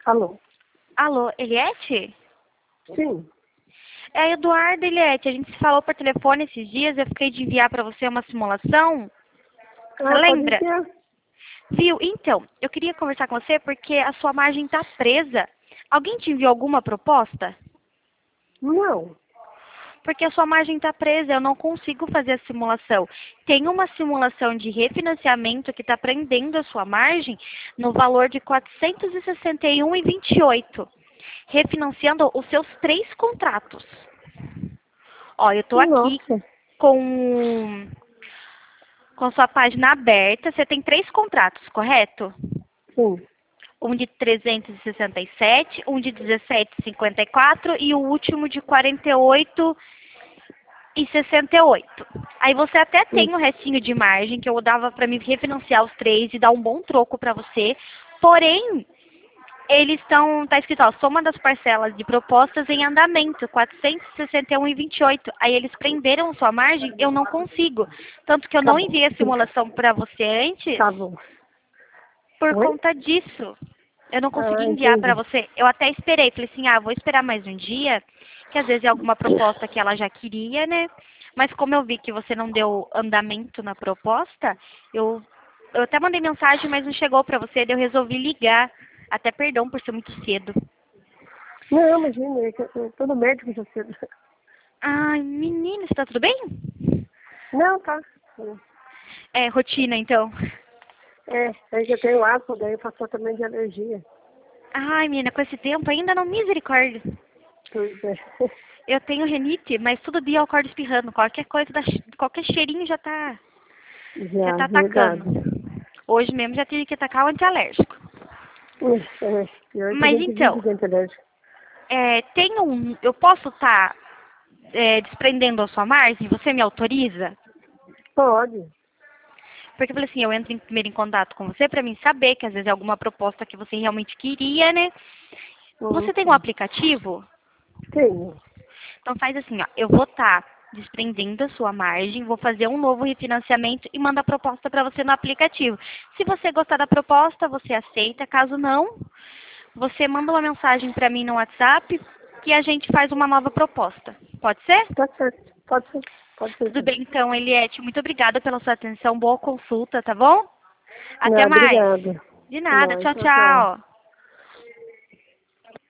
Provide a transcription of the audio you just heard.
Alô? Alô, Eliette? Sim. É Eduardo, Eliette. A gente se falou por telefone esses dias. Eu fiquei de enviar para você uma simulação. Você Ah, pode lembra? enviar. Viu? Então, eu queria conversar com você porque a sua margem está presa. Alguém te enviou alguma proposta? Não. Porque a sua margem está presa, eu não consigo fazer a simulação. Tem uma simulação de refinanciamento que está prendendo a sua margem no valor de R$ 461,28, refinanciando os seus 3 contratos. Ó, eu estou aqui Nossa. com, com sua página aberta. Você tem 3 contratos, correto? Sim. Um de 367, um de 17,54 e o último de 48,68. Aí você até Sim. tem um restinho de margem que eu dava para me refinanciar os 3 e dar um bom troco para você. Porém, eles estão, tá escrito, ó, soma das parcelas de propostas em andamento, 461,28. Aí eles prenderam sua margem, eu não consigo. Tanto que eu Tá não bom. enviei a simulação para você antes Tá bom. por Oi? conta disso. Eu não consegui Ah, enviar para entendi. você. Eu até esperei, falei assim, vou esperar mais um dia, que às vezes é alguma proposta que ela já queria, né? Mas como eu vi que você não deu andamento na proposta, eu até mandei mensagem, mas não chegou para você, daí eu resolvi ligar. Até perdão por ser muito cedo. Não, imagina, eu tô no médico já cedo. Ai, menina, você tá tudo bem? Não, tá. É, rotina, então. É que eu tenho asma, daí eu faço também de alergia. Ai, menina, com esse tempo ainda não misericórdia. Pois é. Eu tenho renite, mas todo dia eu acordo espirrando. Qualquer coisa, qualquer cheirinho já Já, tá verdade. atacando. Hoje mesmo já tive que atacar o antialérgico. Pior que a Mas gente vive então, de alérgico. eu posso estar desprendendo a sua margem? Você me autoriza? Pode. Porque eu falei assim, eu entro primeiro em contato com você para mim saber que às vezes é alguma proposta que você realmente queria, né? Você tem um Sim. aplicativo? Tenho. Então faz assim, ó, eu vou estar desprendendo a sua margem, vou fazer um novo refinanciamento e mando a proposta para você no aplicativo. Se você gostar da proposta, você aceita. Caso não, você manda uma mensagem para mim no WhatsApp que a gente faz uma nova proposta. Pode ser? Tá certo. Pode ser. Pode ser, Tudo sim. bem, então, Eliette. Muito obrigada pela sua atenção. Boa consulta, tá bom? Até Não, mais. obrigada. De Até nada. mais. Tchau, Tchau, tchau. tchau.